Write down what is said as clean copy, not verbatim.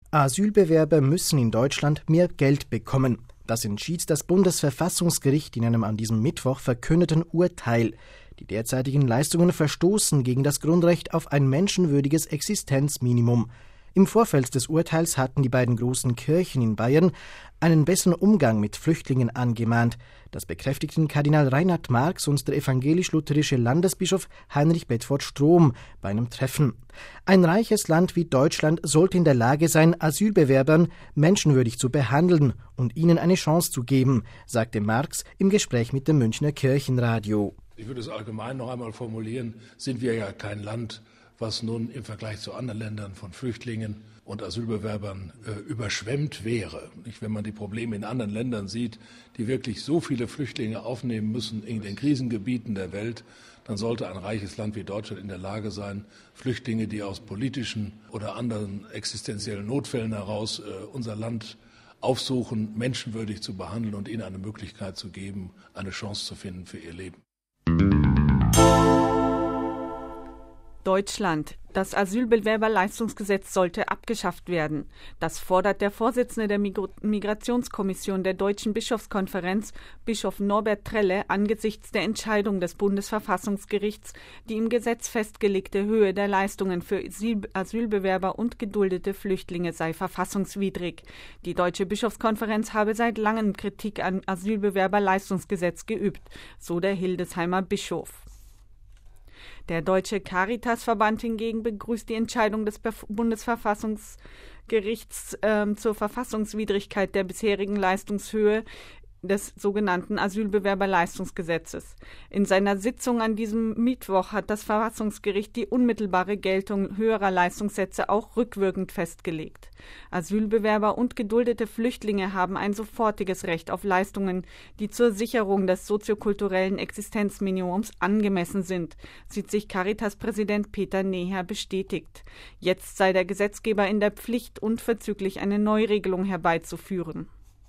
Asylbewerber müssen in Deutschland mehr Geld bekommen. Das entschied das Bundesverfassungsgericht in einem an diesem Mittwoch verkündeten Urteil. Die derzeitigen Leistungen verstoßen gegen das Grundrecht auf ein menschenwürdiges Existenzminimum. Im Vorfeld des Urteils hatten die beiden großen Kirchen in Bayern einen besseren Umgang mit Flüchtlingen angemahnt. Das bekräftigten Kardinal Reinhard Marx und der evangelisch-lutherische Landesbischof Heinrich Bedford-Strom bei einem Treffen. Ein reiches Land wie Deutschland sollte in der Lage sein, Asylbewerbern menschenwürdig zu behandeln und ihnen eine Chance zu geben, sagte Marx im Gespräch mit dem Münchner Kirchenradio. Ich würde es allgemein noch einmal formulieren, sind wir ja kein Land, was nun im Vergleich zu anderen Ländern von Flüchtlingen und Asylbewerbern überschwemmt wäre. Wenn man die Probleme in anderen Ländern sieht, die wirklich so viele Flüchtlinge aufnehmen müssen in den Krisengebieten der Welt, dann sollte ein reiches Land wie Deutschland in der Lage sein, Flüchtlinge, die aus politischen oder anderen existenziellen Notfällen heraus unser Land aufsuchen, menschenwürdig zu behandeln und ihnen eine Möglichkeit zu geben, eine Chance zu finden für ihr Leben. Deutschland. Das Asylbewerberleistungsgesetz sollte abgeschafft werden. Das fordert der Vorsitzende der Migrationskommission der Deutschen Bischofskonferenz, Bischof Norbert Trelle, angesichts der Entscheidung des Bundesverfassungsgerichts, die im Gesetz festgelegte Höhe der Leistungen für Asylbewerber und geduldete Flüchtlinge sei verfassungswidrig. Die Deutsche Bischofskonferenz habe seit langem Kritik am Asylbewerberleistungsgesetz geübt, so der Hildesheimer Bischof. Der Deutsche Caritasverband hingegen begrüßt die Entscheidung des Bundesverfassungsgerichts zur Verfassungswidrigkeit der bisherigen Leistungshöhe des sogenannten Asylbewerberleistungsgesetzes. In seiner Sitzung an diesem Mittwoch hat das Verfassungsgericht die unmittelbare Geltung höherer Leistungssätze auch rückwirkend festgelegt. Asylbewerber und geduldete Flüchtlinge haben ein sofortiges Recht auf Leistungen, die zur Sicherung des soziokulturellen Existenzminimums angemessen sind, sieht sich Caritas-Präsident Peter Neher bestätigt. Jetzt sei der Gesetzgeber in der Pflicht, unverzüglich eine Neuregelung herbeizuführen.